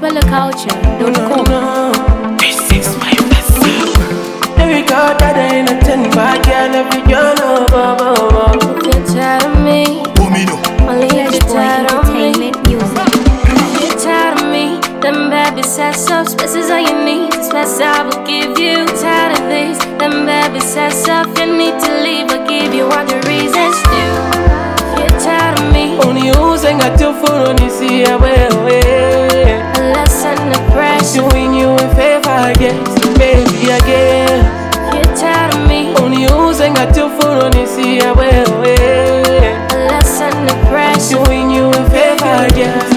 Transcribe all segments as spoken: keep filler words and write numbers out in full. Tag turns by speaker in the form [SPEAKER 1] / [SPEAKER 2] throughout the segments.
[SPEAKER 1] copella culture dot com.
[SPEAKER 2] This is my vessel.
[SPEAKER 3] Every girl that ain't a ten back, girl, every girl know, bo, bo,
[SPEAKER 1] If you're tired of me,
[SPEAKER 2] Domino.
[SPEAKER 1] only if you're tired of me.
[SPEAKER 4] Entertainment music.
[SPEAKER 1] If you're tired of me, then baby set up spaces on your knees. The space I will give you. Tired of this, then baby set up. You need to leave, I'll give you all the reasons to. If you're tired of me,
[SPEAKER 3] only you sing at your phone, only see a way, way.
[SPEAKER 1] a lesson of pressure.
[SPEAKER 3] Doing you a favor, yes, baby, again.
[SPEAKER 1] If you're tired of me,
[SPEAKER 3] Only you sing at your phone, only see a way, way.
[SPEAKER 1] a lesson of pressure.
[SPEAKER 3] Doing you a favor, yes.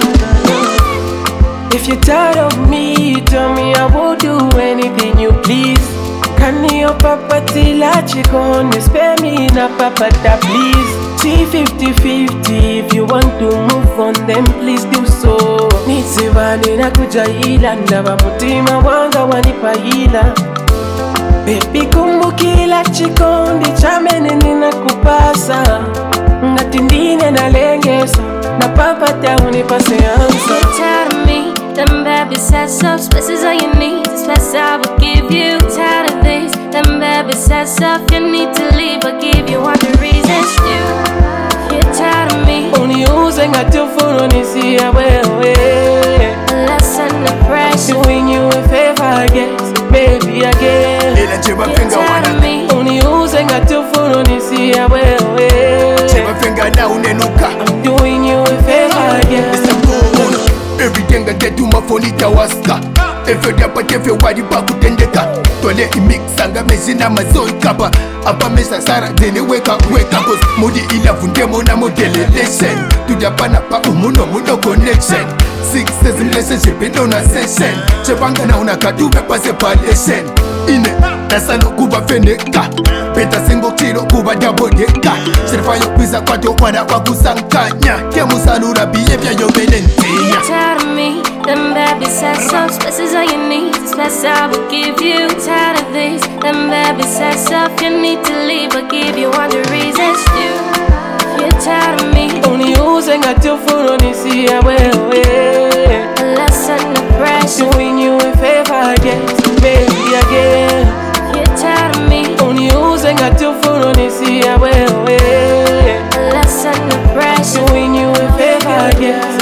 [SPEAKER 3] If you're tired of me, tell me I will do anything you please. Can you papa till I check on you? Spare me na papa da please. T fifty fifty, if you want to move on, then please do so. Nitsivani na kujaila, ndaba mutima wanga wanipa ila. Baby kumbukila chikondi chamene nina kupasa. Natindine na lengesa, na papa ta unipase ansa.
[SPEAKER 1] If you're tired of me, then baby set up spaces on your knees. The space I will give you. Tired of this, then baby set up. You need to leave, I'll give you all the reasons to. If you're tired of me,
[SPEAKER 3] Only you sing at your phone, only see a way, way.
[SPEAKER 1] a lesson of pressure.
[SPEAKER 3] Doing you a favor, yes, baby, again.
[SPEAKER 2] Ila cheba
[SPEAKER 1] If you're
[SPEAKER 2] finger
[SPEAKER 1] tired of
[SPEAKER 2] wana.
[SPEAKER 1] me,
[SPEAKER 3] Only you sing at your phone, only see a way, way.
[SPEAKER 2] Cheba finger na unenuka.
[SPEAKER 3] I'm doing you a favor, yes.
[SPEAKER 2] It's a good. Everything I get to my phone it waska. Every day but every wadi pa kutendeka. Tole imixa nga mezina mazoi kapa. Apa mesa sara dene weka weka. Cause modi ila funde mona modele lesson. Tudapana pa umuno muno connection. Six says relationship in on a session. Chebanga na unakatume pa separation. Ine nasalo kuba feneka. Beta singo kilo kuba double deka. Sirifanyo pisa kwa to wana wakusankanya. Kemu salura behavior yo menentia.
[SPEAKER 1] tired of me, then baby set up spaces on your knees. The space I will give you. Tired of this, then baby set up. You need to leave, I'll give you all the reasons to. If you're tired of me,
[SPEAKER 3] Only you sing at your phone, only see a way, way.
[SPEAKER 1] a lesson of pressure.
[SPEAKER 3] Doing you a favor, yes, baby, again.
[SPEAKER 1] If you're tired of me,
[SPEAKER 3] Only you sing at your phone, only see a way, way.
[SPEAKER 1] a lesson of pressure.
[SPEAKER 3] Doing you a favor, yes.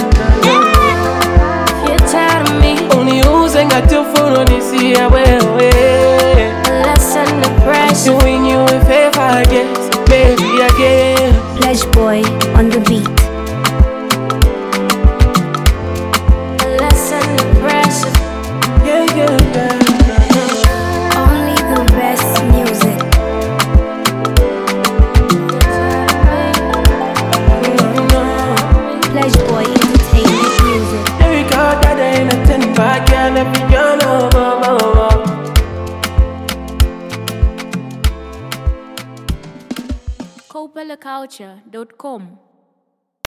[SPEAKER 1] If you're tired of me,
[SPEAKER 3] Only you sing at your phone, only see a way, way.
[SPEAKER 1] a lesson of pressure.
[SPEAKER 3] Doing you a favor, yes, baby, again.
[SPEAKER 4] Flash Boy on the beat.
[SPEAKER 1] A lesson of pressure.
[SPEAKER 3] Yeah, yeah, yeah.
[SPEAKER 4] Only the best music. Flash Boy Entertainment music.
[SPEAKER 3] Every girl that ain't a ten back, girl, every girl know, bo, bo, bo.
[SPEAKER 1] copella culture dot com.